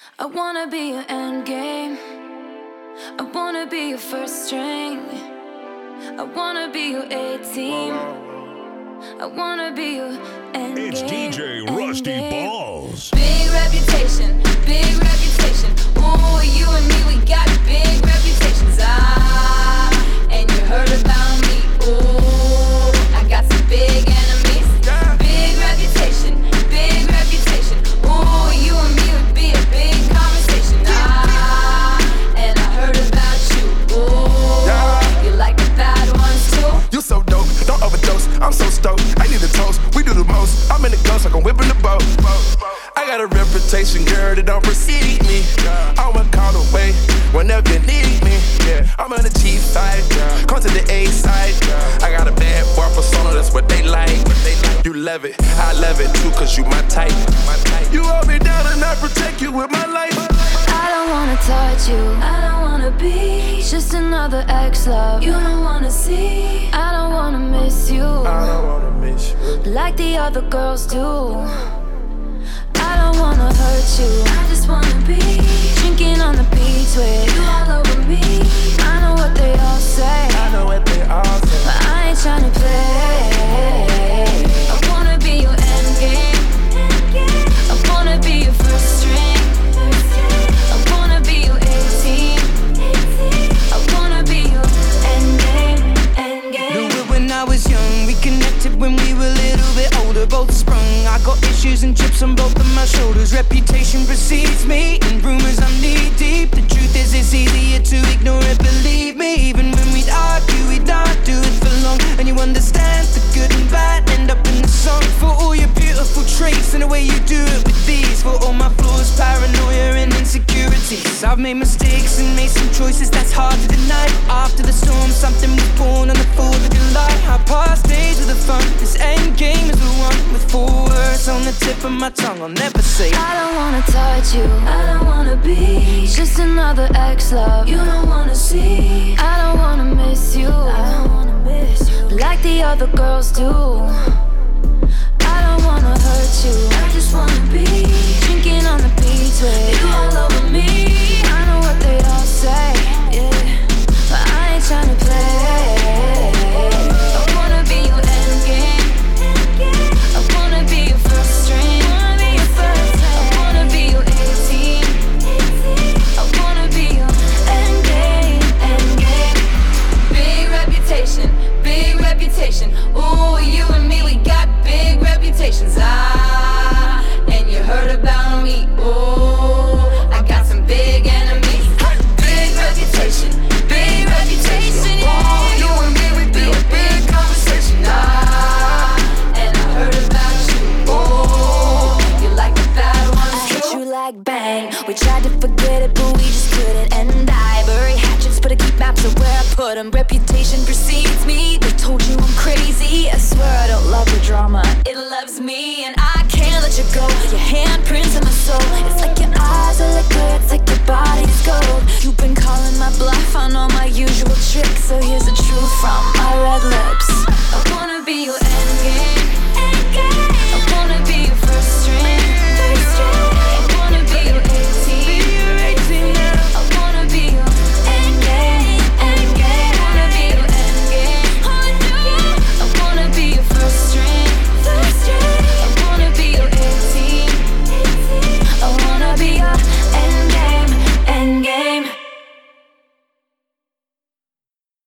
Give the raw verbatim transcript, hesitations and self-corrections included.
I wanna be your end game. I wanna be your first string. I wanna be your A-team. I wanna be your end game. It's D J Rusty Balls. Big reputation, big reputation. Ooh, you and me, we got big reputations. Ah, and you heard about me. Ooh, I got some big enemies. Big reputation, big reputation. Ooh, you and me would be a big conversation. Ah, and I heard about you. Ooh, you like the bad ones too? You so dope, don't overdose. I'm so stoked, I need a toast. We do the most. I'm in the ghost like I'm whipping the boat. I got a reputation, girl, that don't precede me. I'm a call away whenever you need me. I'm on the G side, come to the A side. I got a bad boy persona, that's what they like. You love it, I love it too, cause you my type. You hold me down and I protect you with my life. I don't wanna touch you, I don't wanna be just another ex-love you don't wanna see. I don't wanna miss you, I don't wanna miss you like the other girls do. I don't wanna hurt you, I just wanna be drinking on the beach with you all over me. I know what they all say, I know what they all say, but I ain't tryna play. I wanna be your end game. I wanna be your first string. I wanna be your A-team. I wanna be your end game, end game. Knew it when I was young, we connected when we were a little bit older, both sprung. I got issues and chips on both of my shoulders. Reputation precedes me, and rumors I'm knee deep. The truth is it's easier to ignore it, believe me. Even when we'd argue, we'd not do it for long. And you understand the good and bad end up in the song. For all your beautiful traits and the way you do it with these. For all my flaws, paranoia and insecurities. I've made mistakes and made some choices that's hard to deny. After the storm, something was born on the fourth of July. I passed days with the fun. This end game is the one with four words on the tip of my tongue. I'll never say I don't wanna touch you, I don't wanna be just another ex-love you don't wanna see. I don't wanna miss you, I don't wanna miss you like the other girls do. I don't wanna hurt you, I just wanna be drinking on the beach with you all over me. I know what they all say, yeah, but I ain't tryna play. I wanna be your end game. I wanna be your first string. I wanna be your A-team. I wanna be your end game, end game. Big reputation, big reputation. Ooh, you and me, we got big reputations. Ah, and you heard about me. Ooh, I got some big enemies. Big reputation, big reputation. Ooh, you and me, we be a big conversation. Ah, and I heard about you. Ooh, you like the bad ones too? I hit you like bang. We tried to forget it, but we just couldn't. And I bury hatchets, but I keep maps of where I put them. Reputation precedes me. They told you I'm crazy. I swear I don't love the drama. It loves me, and I can't let you go. Your handprints in my soul. It's like your eyes are liquid. It's like your body's gold. You've been calling my bluff on all my usual tricks. So here's the truth from